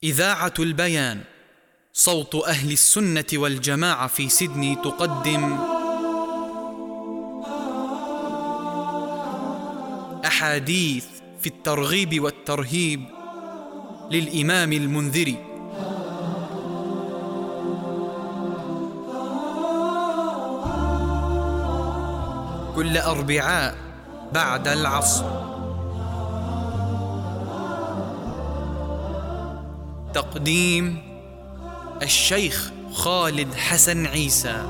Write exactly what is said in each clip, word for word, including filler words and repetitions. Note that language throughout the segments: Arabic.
إذاعة البيان صوت أهل السنة والجماعة في سيدني تقدم أحاديث في الترغيب والترهيب للإمام المنذري. كل أربعاء بعد العصر. تقديم الشيخ خالد حسن عيسى.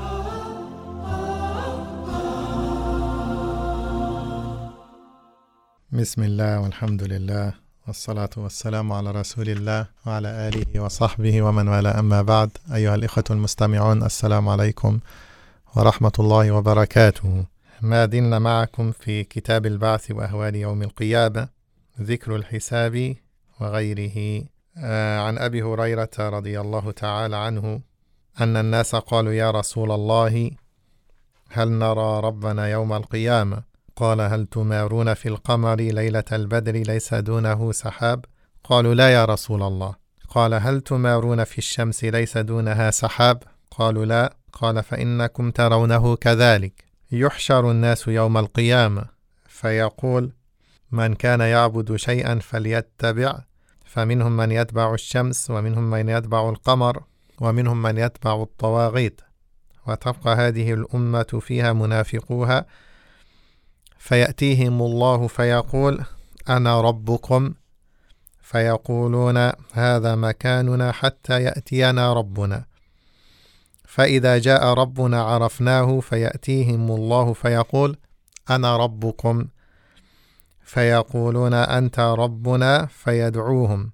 بسم الله والحمد لله والصلاة والسلام على رسول الله وعلى آله وصحبه ومن والاه، أما بعد. أيها الإخوة المستمعون، السلام عليكم ورحمة الله وبركاته. ما زلنا معكم في كتاب البعث وأهوال يوم القيامة، ذكر الحساب وغيره. آه عن أبي هريرة رضي الله تعالى عنه أن الناس قالوا: يا رسول الله، هل نرى ربنا يوم القيامة؟ قال: هل تمارون في القمر ليلة البدر ليس دونه سحاب؟ قالوا: لا يا رسول الله. قال: هل تمارون في الشمس ليس دونها سحاب؟ قالوا: لا. قال: فإنكم ترونه كذلك. يحشر الناس يوم القيامة فيقول: من كان يعبد شيئا فليتبع، فمنهم من يتبع الشمس، ومنهم من يتبع القمر، ومنهم من يتبع الطواغيت، وتبقى هذه الأمة فيها منافقوها، فيأتيهم الله فيقول: أنا ربكم، فيقولون: هذا مكاننا حتى يأتينا ربنا. فإذا جاء ربنا عرفناه، فيأتيهم الله فيقول: أنا ربكم، فيقولون: أنت ربنا، فيدعوهم.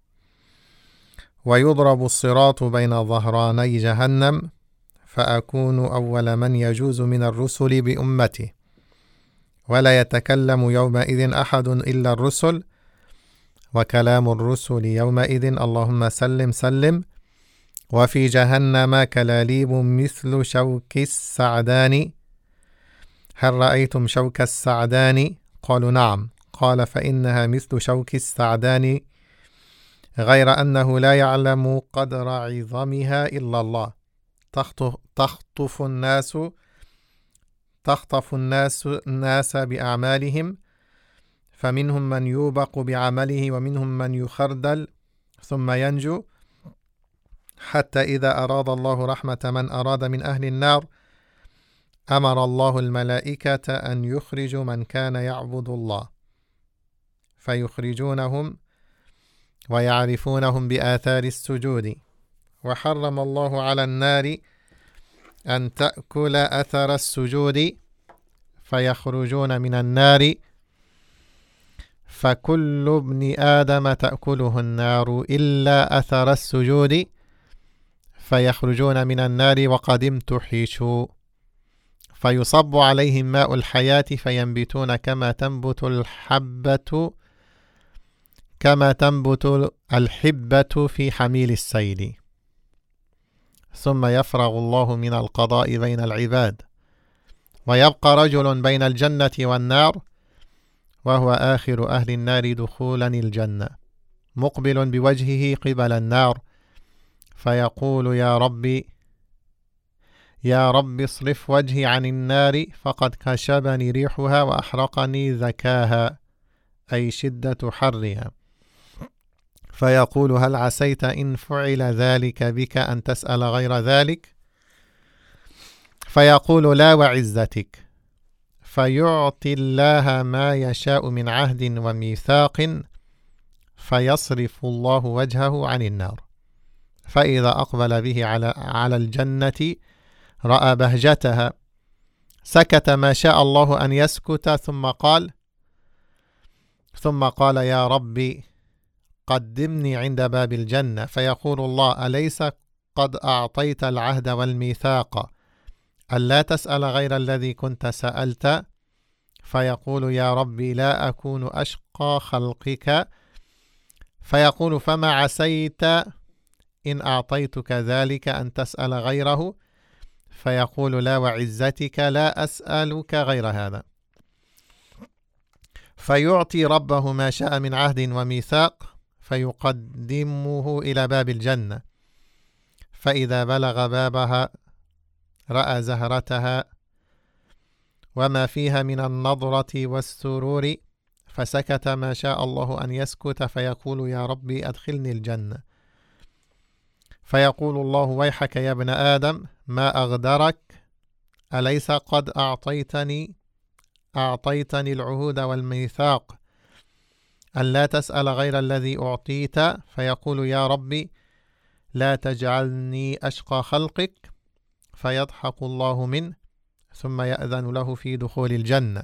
ويضرب الصراط بين ظهراني جهنم، فأكون أول من يجوز من الرسل بأمته، ولا يتكلم يومئذ أحد إلا الرسل، وكلام الرسل يومئذ: اللهم سلم سلم. وفي جهنم كلاليب مثل شوك السعدان. هل رأيتم شوك السعدان؟ قالوا: نعم. قال: فإنها مثل شوك السعدان، غير أنه لا يعلم قدر عظمها إلا الله. تخطف, تخطف الناس تخطف الناس الناس بأعمالهم، فمنهم من يوبق بعمله، ومنهم من يخردل ثم ينجو، حتى إذا أراد الله رحمة من أراد من أهل النار أمر الله الملائكة أن يخرجوا من كان يعبد الله، فيخرجونهم ويعرفونهم بآثار السجود. وحرم الله على النار أن تأكل أثر السجود، فيخرجون من النار، فكل ابن آدم تأكله النار إلا أثر السجود، فيخرجون من النار وقد امتحشوا، فيصب عليهم ماء الحياة، فينبتون كما تنبت الحبة كما تنبت الحبة في حميل السيل. ثم يفرغ الله من القضاء بين العباد، ويبقى رجل بين الجنة والنار، وهو آخر أهل النار دخولا الجنة، مقبل بوجهه قبل النار، فيقول: يا ربي يا رب اصرف وجهي عن النار، فقد كشبني ريحها وأحرقني ذكاها، أي شدة حرها. فيقول: هل عسيت إن فعل ذلك بك أن تسأل غير ذلك؟ فيقول: لا وعزتك. فيعطي الله ما يشاء من عهد وميثاق، فيصرف الله وجهه عن النار، فإذا أقبل به على على الجنة رأى بهجتها، سكت ما شاء الله أن يسكت، ثم قال ثم قال يا ربي قدمني عند باب الجنة. فيقول الله: أليس قد أعطيت العهد والميثاق ألا تسأل غير الذي كنت سألت؟ فيقول: يا ربي لا أكون أشقى خلقك. فيقول: فما عسيت إن أعطيتك ذلك أن تسأل غيره؟ فيقول: لا وعزتك لا أسألك غير هذا. فيعطي ربه ما شاء من عهد وميثاق، فيقدمه إلى باب الجنة، فإذا بلغ بابها رأى زهرتها وما فيها من النضرة والسرور، فسكت ما شاء الله أن يسكت، فيقول يا ربي أدخلني الجنة. فيقول الله ويحك يا ابن آدم ما أغدرك، أليس قد أعطيتني أعطيتني العهود والميثاق أن لا تسأل غير الذي أعطيت؟ فيقول يا ربي لا تجعلني أشقى خلقك، فيضحك الله منه ثم يأذن له في دخول الجنة.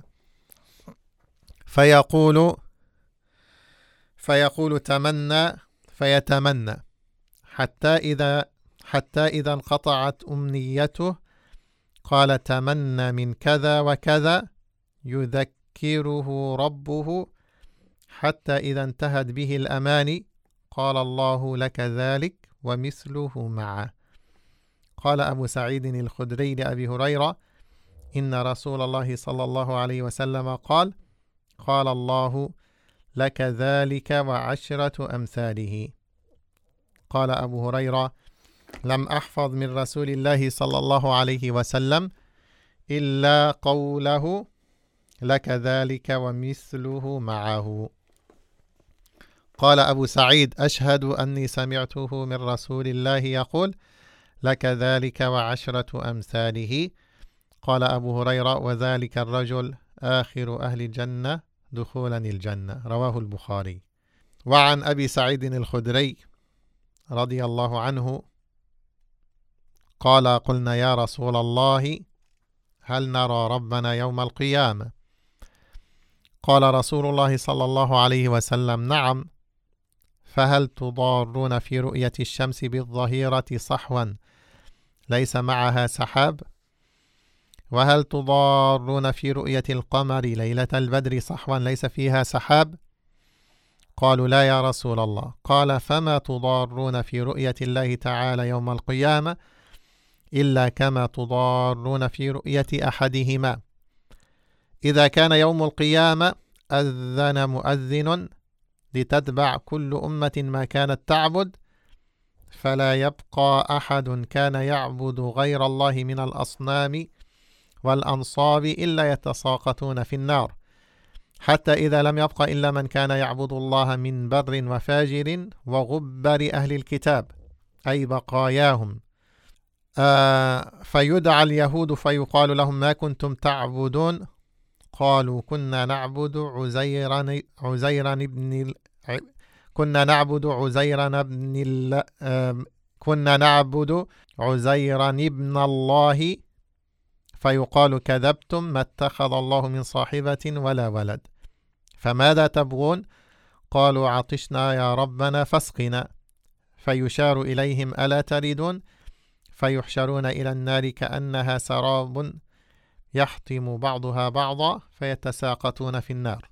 فيقول فيقول تمنى، فيتمنى حتى إذا حتى إذا انقطعت أمنيته قال تمنى من كذا وكذا، يذكره ربه حتى إذا انتهت به الأماني قال الله لك ذلك ومثله معه. قال أبو سعيد الخدري لأبي هريرة إن رسول الله صلى الله عليه وسلم قال قال الله لك ذلك وعشرة أمثاله. قال أبو هريرة لم أحفظ من رسول الله صلى الله عليه وسلم إلا قوله لك ذلك ومثله معه. قال أبو سعيد أشهد أني سمعته من رسول الله يقول لك ذلك وعشرة أمثاله. قال أبو هريرة وذلك الرجل آخر أهل الجنة دخولا الجنة، رواه البخاري. وعن أبي سعيد الخدري رضي الله عنه قال قلنا يا رسول الله هل نرى ربنا يوم القيامة؟ قال رسول الله صلى الله عليه وسلم نعم، فهل تضارون في رؤية الشمس بالظهيرة صحوا ليس معها سحاب؟ وهل تضارون في رؤية القمر ليلة البدر صحوا ليس فيها سحاب؟ قالوا لا يا رسول الله. قال فما تضارون في رؤية الله تعالى يوم القيامة إلا كما تضارون في رؤية أحدهما. إذا كان يوم القيامة أذن مؤذن لتتبع كل أمة ما كانت تعبد، فلا يبقى أحد كان يعبد غير الله من الأصنام والأنصاب إلا يتساقطون في النار، حتى إذا لم يبق إلا من كان يعبد الله من بر وفاجر وغبر أهل الكتاب أي بقاياهم. آه فيدعى اليهود فيقال لهم ما كنتم تعبدون؟ قالوا كنا نعبد عزيرا عزيرا ابن كنا نعبد عزيرا ابن كنا نعبد عزيرا ابن الله. فيقال كذبتم، ما اتخذ الله من صاحبة ولا ولد. فماذا تبغون؟ قالوا عطشنا يا ربنا فاسقنا. فيشار إليهم ألا تريدون؟ فيحشرون إلى النار كأنها سراب يحطم بعضها بعضا فيتساقطون في النار.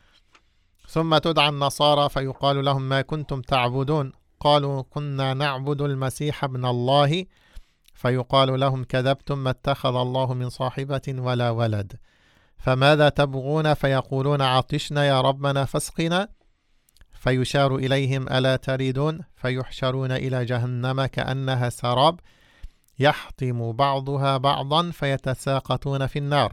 ثم تدعى النصارى فيقال لهم ما كنتم تعبدون؟ قالوا كنا نعبد المسيح ابن الله. فيقال لهم كذبتم، ما اتخذ الله من صاحبة ولا ولد. فماذا تبغون؟ فيقولون عطشنا يا ربنا فاسقنا. فيشار إليهم ألا تريدون؟ فيحشرون إلى جهنم كأنها سراب يحطم بعضها بعضا فيتساقطون في النار،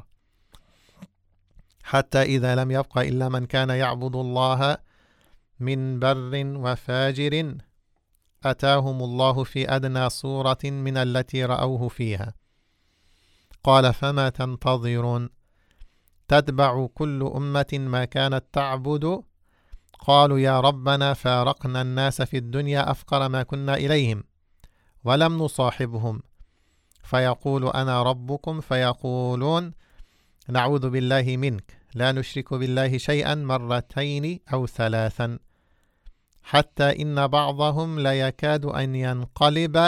حتى إذا لم يبق إلا من كان يعبد الله من بر وفاجر أتاهم الله في أدنى صورة من التي رأوه فيها. قال فما تنتظرون؟ تتبع كل أمة ما كانت تعبد. قالوا يا ربنا فارقنا الناس في الدنيا أفقر ما كنا إليهم ولم نصاحبهم. فيقول أنا ربكم، فيقولون نعوذ بالله منك، لا نشرك بالله شيئا مرتين أو ثلاثا، حتى إن بعضهم لا يكاد أن ينقلب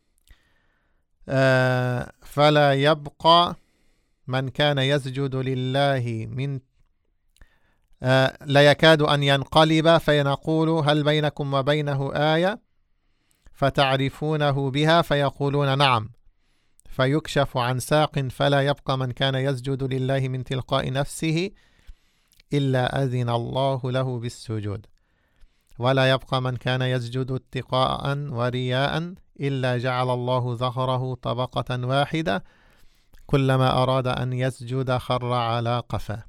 آه فلا يبقى من كان يسجد لله من آه لا يكاد أن ينقلب، فينقول هل بينكم وبينه آية فتعرفونه بها؟ فيقولون نعم. فيكشف عن ساق فلا يبقى من كان يسجد لله من تلقاء نفسه إلا أذن الله له بالسجود. ولا يبقى من كان يسجد اتقاء ورياء إلا جعل الله ظهره طبقة واحدة كلما أراد أن يسجد خر على قفاه.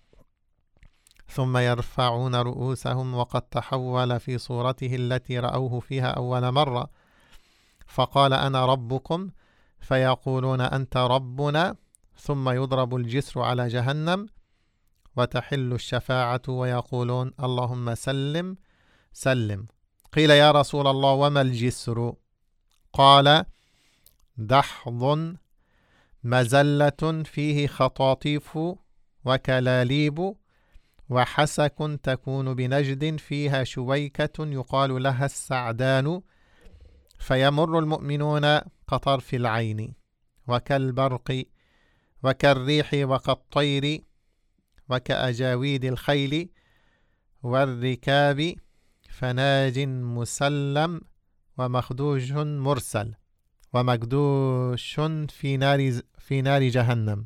ثم يرفعون رؤوسهم وقد تحول في صورته التي رأوه فيها أول مرة، فقال أنا ربكم، فيقولون أنت ربنا، ثم يضرب الجسر على جهنم وتحل الشفاعة ويقولون اللهم سلم سلم. قيل يا رسول الله وما الجسر؟ قال دحض مزلة فيه خطاطيف وكلاليب وحسك تكون بنجد فيها شويكة يقال لها السعدان، فيمر المؤمنون كطرف العين وكالبرق وكالريح وكالطير وكأجاويد الخيل والركاب، فناج مسلم ومخدوش مرسل ومكدوش في نار في نار جهنم،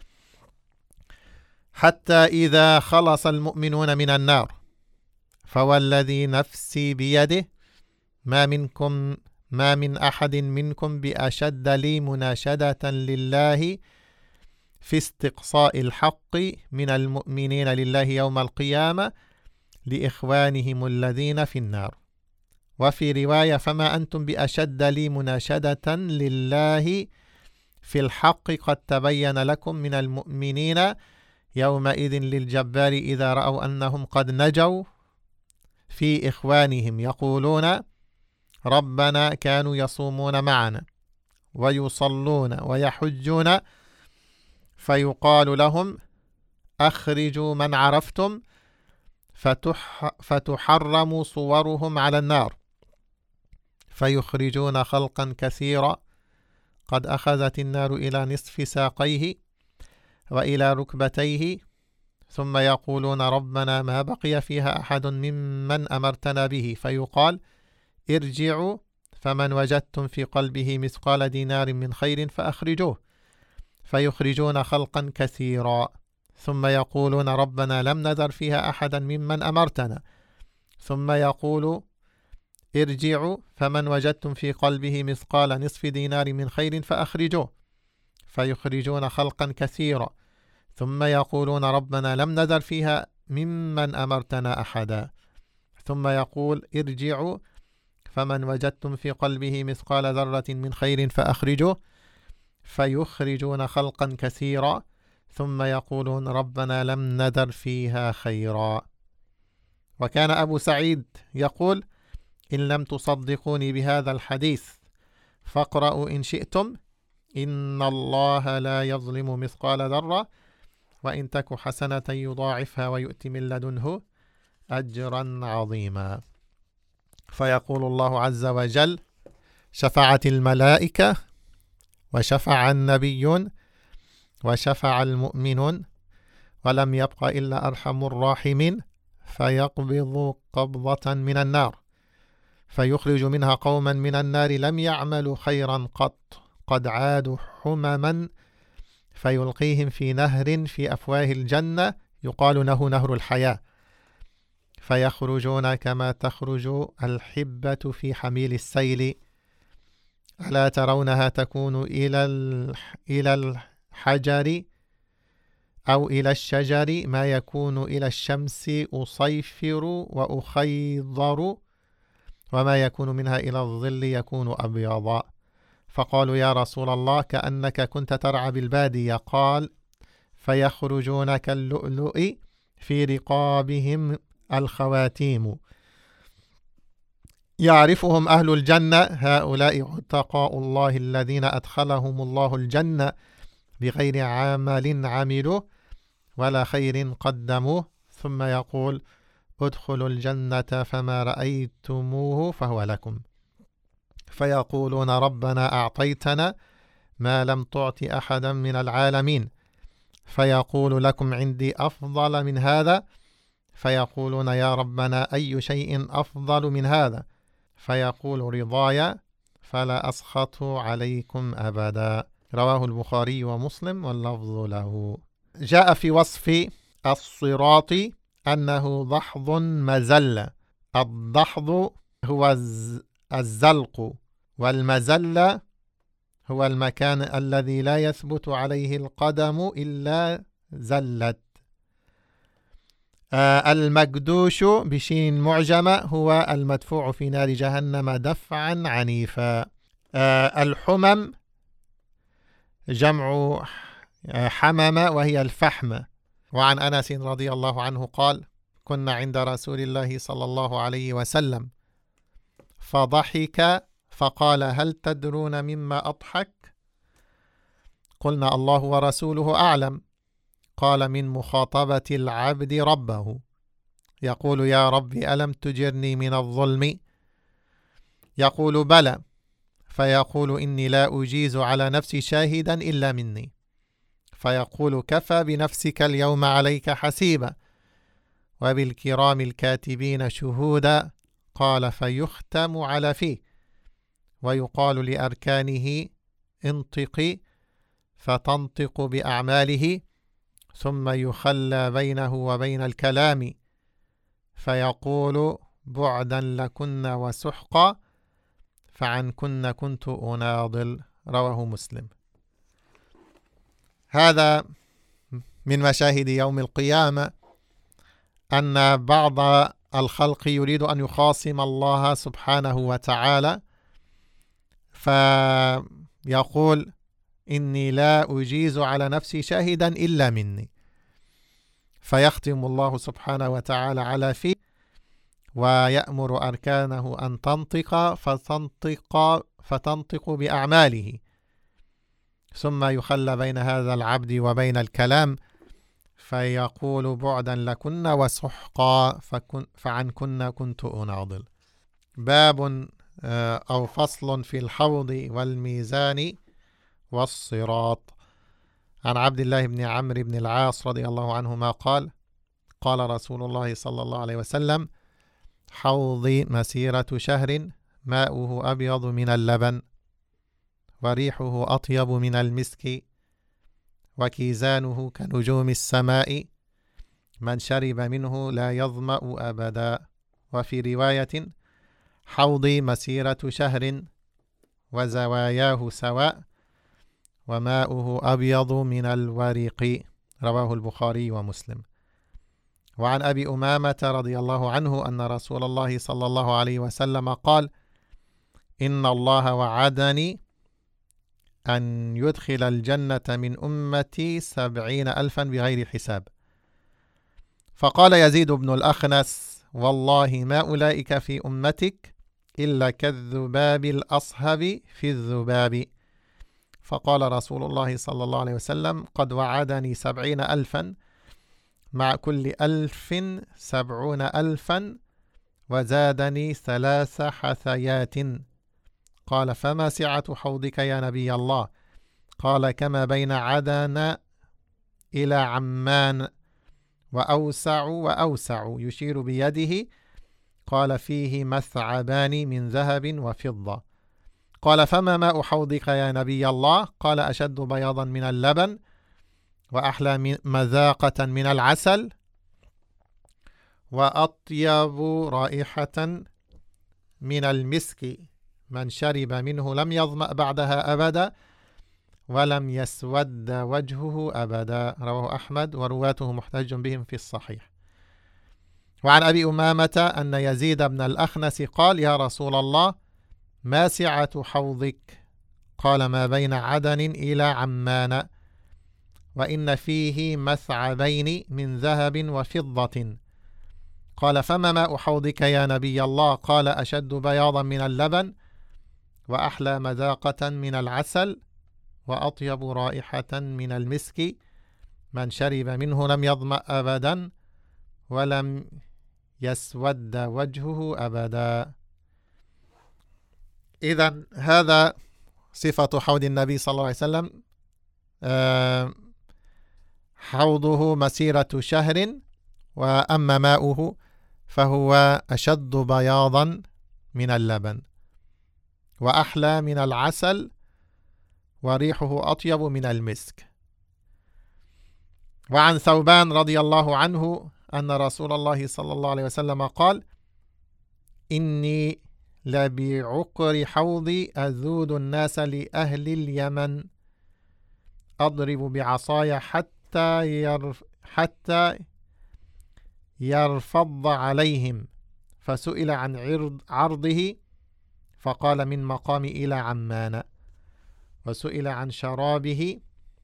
حتى إذا خلص المؤمنون من النار فوالذي نفسي بيده ما منكم ما من أحد منكم بأشد لي مناشدة لله في استقصاء الحق من المؤمنين لله يوم القيامة لإخوانهم الذين في النار. وفي رواية فما أنتم بأشد لي مناشدة لله في الحق قد تبين لكم من المؤمنين يومئذ للجبار إذا رأوا أنهم قد نجوا في إخوانهم يقولون ربنا كانوا يصومون معنا ويصلون ويحجون، فيقال لهم أخرجوا من عرفتم فتح فتحرم صورهم على النار، فيخرجون خلقا كثيرا قد أخذت النار إلى نصف ساقيه وإلى ركبتيه، ثم يقولون ربنا ما بقي فيها أحد ممن أمرتنا به، فيقال ارجعوا فمن وجدتم في قلبه مثقال دينار من خير فأخرجوه، فيخرجون خلقا كثيرا، ثم يقولون ربنا لم نذر فيها أحدا ممن أمرتنا، ثم يقول ارجعوا فمن وجدتم في قلبه مثقال نصف دينار من خير فأخرجوه، فيخرجون خلقا كثيرا، ثم يقولون ربنا لم نذر فيها ممن أمرتنا أحدا، ثم يقول ارجعوا فمن وجدتم في قلبه مثقال ذرة من خير فأخرجوه، فيخرجون خلقا كثيرا، ثم يقولون ربنا لم نذر فيها خيرا. وكان أبو سعيد يقول إن لم تصدقوني بهذا الحديث فاقرأوا إن شئتم إن الله لا يظلم مثقال ذرة وإن تك حسنة يضاعفها ويؤتي من لدنه أجرا عظيما. فيقول الله عز وجل شفعت الملائكة وشفع النبيون وشفع المؤمنون ولم يبق إلا أرحم الراحمين، فيقبض قبضة من النار فيخرج منها قوما من النار لم يعملوا خيرا قط قد عادوا حمما، فيلقيهم في نهر في أفواه الجنة يقال له نهر الحياة، فيخرجون كما تخرج الحبة في حميل السيل، ألا ترونها تكون إلى إلى الحجر أو إلى الشجر ما يكون إلى الشمس أصيفر وأخيضر، وما يكون منها إلى الظل يكون أبيضا. فقالوا يا رسول الله كأنك كنت ترعى بالبادية، قال فيخرجون كاللؤلؤ في رقابهم الخواتيم، يعرفهم أهل الجنة هؤلاء عتقاء الله الذين أدخلهم الله الجنة بغير عمل عملوا ولا خير قدموه، ثم يقول ادخلوا الجنة فما رأيتموه فهو لكم، فيقولون ربنا أعطيتنا ما لم تعط أحدا من العالمين، فيقول لكم عندي أفضل من هذا، فيقولون يا ربنا أي شيء أفضل من هذا، فيقول رضايا فلا أسخط عليكم أبدا. رواه البخاري ومسلم واللفظ له. جاء في وصف الصراط أنه ضحض مزلة الدحض هو الزلق، والمزلة هو المكان الذي لا يثبت عليه القدم إلا زلت. آه المكدوش بشين معجمة هو المدفوع في نار جهنم دفعا عنيفا. آه الحمم جمع حمم وهي الفحم. وعن أنس رضي الله عنه قال: كنا عند رسول الله صلى الله عليه وسلم فضحك فقال: هل تدرون مما أضحك؟ قلنا: الله ورسوله أعلم. قال: من مخاطبة العبد ربه يقول: يا رب ألم تجرني من الظلم؟ يقول: بلى. فيقول: إني لا أجيز على نفسي شاهدا إلا مني. فيقول: كفى بنفسك اليوم عليك حسيبا وبالكرام الكاتبين شهودا. قال: فيختم على فيه ويقال لأركانه: انطقي، فتنطق بأعماله، ثم يخلى بينه وبين الكلام فيقول: بعدا لكن وسحقا، فعنكن كنت أناضل. رواه مسلم. هذا من مشاهد يوم القيامة، أن بعض الخلق يريد أن يخاصم الله سبحانه وتعالى، فيقول: إني لا أجيز على نفسي شاهدا إلا مني. فيختم الله سبحانه وتعالى على فيه ويأمر أركانه أن تنطق فتنطق, فتنطق بأعماله، ثم يخلى بين هذا العبد وبين الكلام فيقول: بعدا لكن وسحقا، فعنكن كنت أناضل. باب أو فصل في الحوض والميزان والصراط. عن عبد الله بن عمرو بن العاص رضي الله عنهما قال: قال رسول الله صلى الله عليه وسلم: حوضي مسيرة شهر، ماؤه أبيض من اللبن وريحه أطيب من المسك وكيزانه كنجوم السماء، من شرب منه لا يظمأ أبدا. وفي رواية: حوضي مسيرة شهر وزواياه سواء وماؤه أبيض من الورق. رواه البخاري ومسلم. وعن أبي أمامة رضي الله عنه أن رسول الله صلى الله عليه وسلم قال: إن الله وعدني أن يدخل الجنة من أمتي سبعين ألفا بغير حساب. فقال يزيد بن الأخنس: والله ما أولئك في أمتك إلا كالذباب الأصهب في الذباب. فقال رسول الله صلى الله عليه وسلم: قد وعدني سبعين ألفا، مع كل ألف سبعون ألفا، وزادني ثلاث حثيات. قال: فما سعة حوضك يا نبي الله؟ قال: كما بين عدن إلى عمان، وأوسع وأوسع، يشير بيده. قال: فيه مثعبان من ذهب وفضة. قال: فما ماء حوضك يا نبي الله؟ قال: أشد بياضا من اللبن، وأحلى مذاقة من العسل، وأطيب رائحة من المسك، من شرب منه لم يظمأ بعدها أبدا ولم يسود وجهه أبدا. رواه أحمد ورواته محتج بهم في الصحيح. وعن أبي أمامة أن يزيد بن الأخنس قال: يا رسول الله، ما سعة حوضك؟ قال: ما بين عدن إلى عمان، وإن فيه مثعبين من ذهب وفضة. قال: فما ماء حوضك يا نبي الله؟ قال: أشد بياضا من اللبن، وأحلى مذاقة من العسل، وأطيب رائحة من المسك، من شرب منه لم يظمأ أبدا ولم يسود وجهه أبدا. إذن هذا صفة حوض النبي صلى الله عليه وسلم. أه حوضه مسيرة شهر، وأما ماؤه فهو أشد بياضا من اللبن، وأحلى من العسل، وريحه أطيب من المسك. وعن ثوبان رضي الله عنه أن رسول الله صلى الله عليه وسلم قال: إني لبعقر حوضي أذود الناس لأهل اليمن أضرب بعصاي حتى يرف حتى يرفض عليهم. فسئل عن عرض عرضه فقال من مقام إلى عمان. وسئل عن شرابه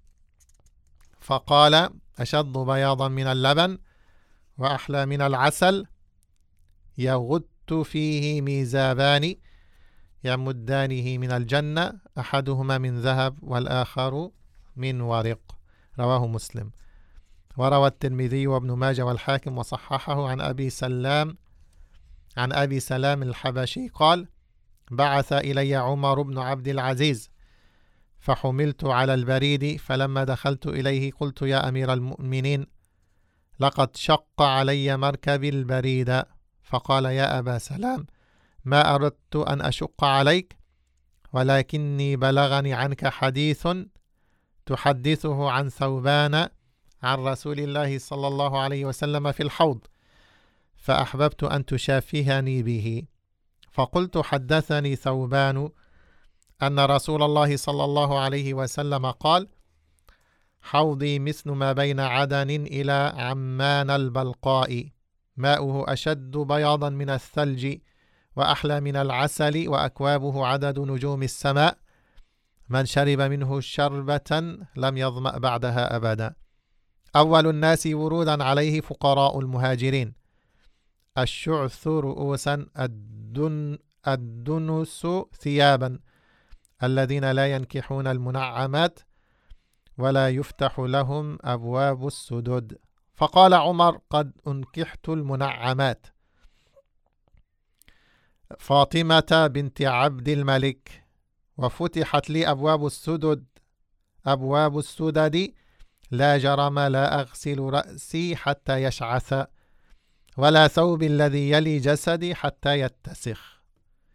فقال أشد بياضا من اللبن وأحلى من العسل يغت فيه ميزابان يمدانه من الجنة أحدهما من ذهب والآخر من ورق. رواه مسلم. وروى الترمذي وابن ماجه والحاكم وصححه عن أبي سلام عن أبي سلام الحبشي قال بعث إلي عمر بن عبد العزيز فحملت على البريد، فلما دخلت إليه قلت يا أمير المؤمنين لقد شق علي مركب البريد. فقال يا أبا سلام ما أردت أن أشق عليك، ولكني بلغني عنك حديث تحدثه عن ثوبان عن رسول الله صلى الله عليه وسلم في الحوض، فأحببت أن تشافهني به. فقلت حدثني ثوبان أن رسول الله صلى الله عليه وسلم قال حوضي مثل ما بين عدن إلى عمان البلقاء، ماؤه أشد بياضا من الثلج وأحلى من العسل، وأكوابه عدد نجوم السماء، من شرب منه شربة لم يظمأ بعدها أبدا. أول الناس ورودا عليه فقراء المهاجرين الشعث رؤوسا الدن الدنس ثيابا الذين لا ينكحون المنعمات ولا يفتح لهم أبواب السدد. فقال عمر قد أنكحت المنعمات فاطمة بنت عبد الملك، وفتحت لي أبواب السدد أبواب السدد، لا جرم لا أغسل رأسي حتى يشعث، ولا ثوب الذي يلي جسدي حتى يتسخ.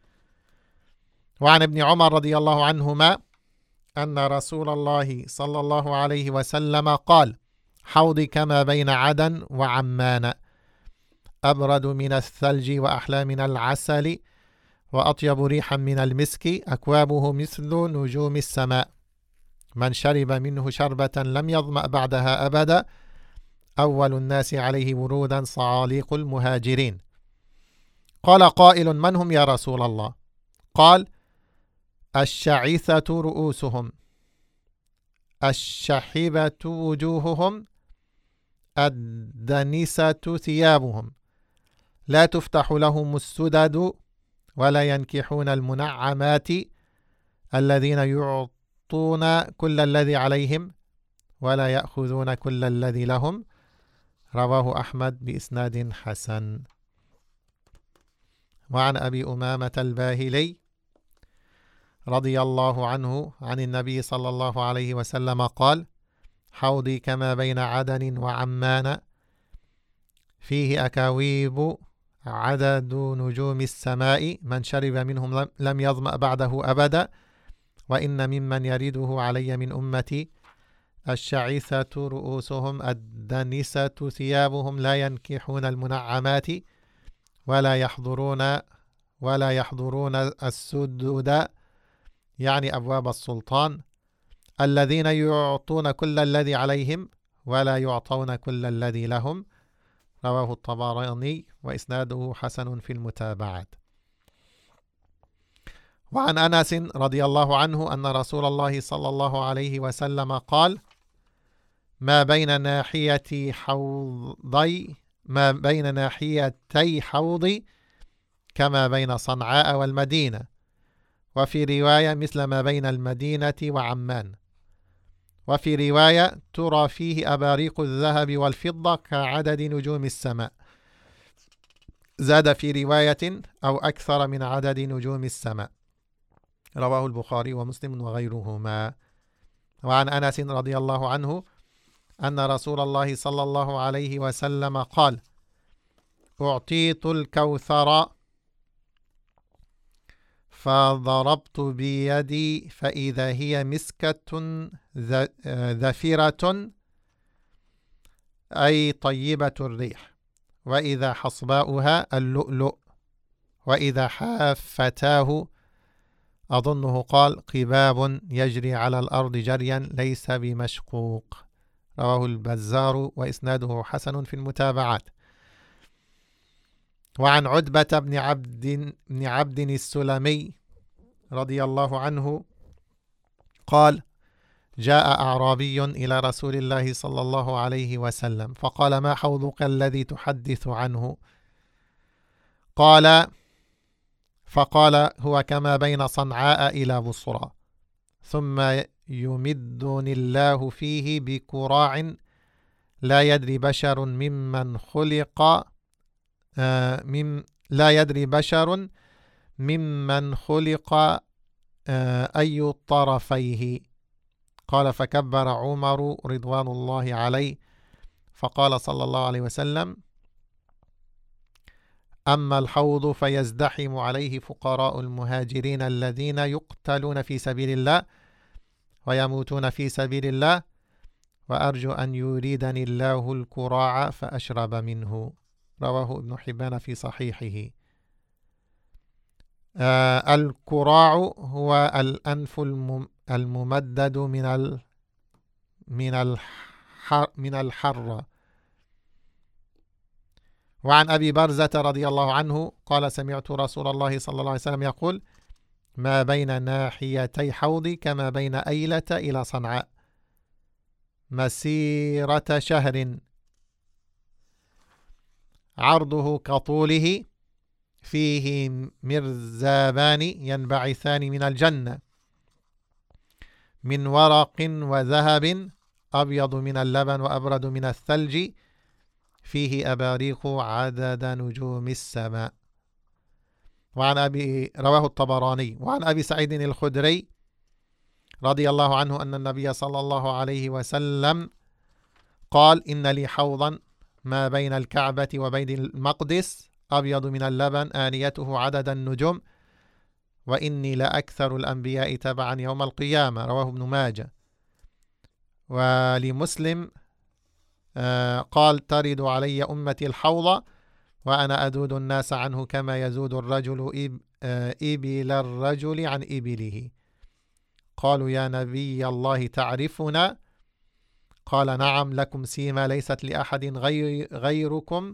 وعن ابن عمر رضي الله عنهما أن رسول الله صلى الله عليه وسلم قال حوضي كما بين عدن وعمان، أبرد من الثلج وأحلى من العسل وأطيب ريحا من المسك، أكوابه مثل نجوم السماء، من شرب منه شربة لم يظمأ بعدها أبدا. أول الناس عليه ورودا صعاليق المهاجرين. قال قائل من هم يا رسول الله؟ قال الشعثة رؤوسهم، الشحبة وجوههم، الدنسة ثيابهم، لا تفتح لهم السدد ولا ينكحون المنعمات، الذين يعطون كل الذي عليهم ولا يأخذون كل الذي لهم. رواه أحمد بإسناد حسن. وعن أبي أمامة الباهلي رضي الله عنه عن النبي صلى الله عليه وسلم قال حوضي كما بين عدن وعمان، فيه أكاويب عدد نجوم السماء، من شرب منهم لم يظمأ بعده أبدا، وإن ممن يرده علي من أمتي الشعثة رؤوسهم، الدنسة ثيابهم، لا ينكحون المنعمات ولا يحضرون ولا يحضرون السدد، يعني أبواب السلطان، الذين يعطون كل الذي عليهم ولا يعطون كل الذي لهم. رواه الطبراني وإسناده حسن في المتابعات. وعن أنس رضي الله عنه أن رسول الله صلى الله عليه وسلم قال ما بين ناحية حوضي ما بين ناحيتي حوضي كما بين صنعاء والمدينة، وفي رواية مثل ما بين المدينة وعمان، وفي رواية ترى فيه أباريق الذهب والفضة كعدد نجوم السماء، زاد في رواية أو أكثر من عدد نجوم السماء. رواه البخاري ومسلم وغيرهما. وعن أنس رضي الله عنه أن رسول الله صلى الله عليه وسلم قال أعطيت الكوثر فضربت بيدي فإذا هي مسكة ذفيرة أي طيبة الريح، وإذا حصباؤها اللؤلؤ، وإذا حافتاه أظنه قال قباب يجري على الأرض جريا ليس بمشقوق. رواه البزار وإسناده حسن في المتابعات. وعن عتبة بن عبد بن عبد السلمي رضي الله عنه قال جاء أعرابي إلى رسول الله صلى الله عليه وسلم فقال ما حوضك الذي تحدث عنه؟ قال فقال هو كما بين صنعاء إلى بصرى ثم يمدني الله فيه بكراع لا يدري بشر ممن خلق آه مم لا يدري بشر ممن خلق آه أي الطرفيه. قال فكبر عمر رضوان الله عليه فقال صلى الله عليه وسلم أما الحوض فيزدحم عليه فقراء المهاجرين الذين يقتلون في سبيل الله ويموتون في سبيل الله وأرجو أن يريدني الله الكراع فأشرب منه. رواه ابن حبان في صحيحه. آه الكراع هو الأنف الممدد من ال من الحر من الحرة. وعن أبي برزة رضي الله عنه قال سمعت رسول الله صلى الله عليه وسلم يقول ما بين ناحيتي حوضي كما بين أيلة إلى صنعاء مسيرة شهر عرضه كطوله فيه مرزابان ينبعثان من الجنة من ورق وذهب أبيض من اللبن وأبرد من الثلج فيه أباريق عدد نجوم السماء. وعن أبي رواه الطبراني. وعن أبي سعيد الخدري رضي الله عنه أن النبي صلى الله عليه وسلم قال إن لي حوضا ما بين الكعبة وبين المقدس أبيض من اللبن آنيته عدد النجوم وإني لأكثر الأنبياء تبعا يوم القيامة. رواه ابن ماجه. ولمسلم آه قال ترد علي أمتي الحوض وأنا أذود الناس عنه كما يزود الرجل إب آه إبل الرجل عن إبله. قالوا يا نبي الله تعرفنا؟ قال نعم لكم سيما ليست لأحد غير غيركم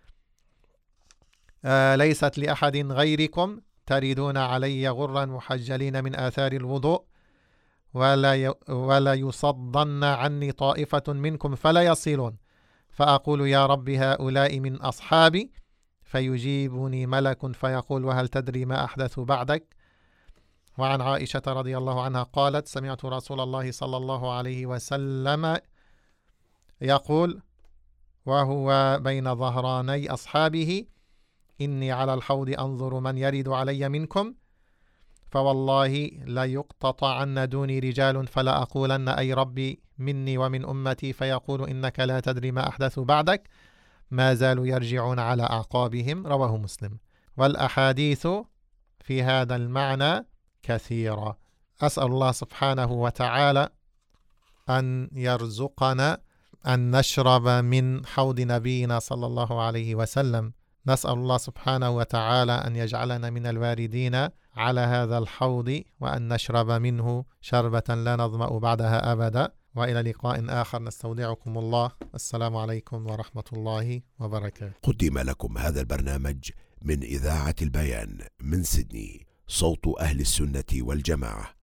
آه ليست لأحد غيركم تردون علي غرا محجلين من آثار الوضوء ولا ولا يصدن عني طائفة منكم فلا يصلون فأقول يا رب هؤلاء من أصحابي فيجيبني ملك فيقول وهل تدري ما أحدث بعدك؟ وعن عائشة رضي الله عنها قالت سمعت رسول الله صلى الله عليه وسلم يقول وهو بين ظهراني أصحابه إني على الحوض أنظر من يرد علي منكم فوالله لا يقتطعن دوني رجال فلا أقولن أي ربي مني ومن أمتي فيقول إنك لا تدري ما أحدث بعدك ما زالوا يرجعون على أعقابهم. رواه مسلم. والأحاديث في هذا المعنى كثيرة. أسأل الله سبحانه وتعالى أن يرزقنا أن نشرب من حوض نبينا صلى الله عليه وسلم. نسأل الله سبحانه وتعالى أن يجعلنا من الواردين على هذا الحوض وأن نشرب منه شربة لا نظمأ بعدها أبدا. وإلى لقاء آخر نستودعكم الله. السلام عليكم ورحمة الله وبركاته. قدم لكم هذا البرنامج من إذاعة البيان من سيدني، صوت أهل السنة والجماعة.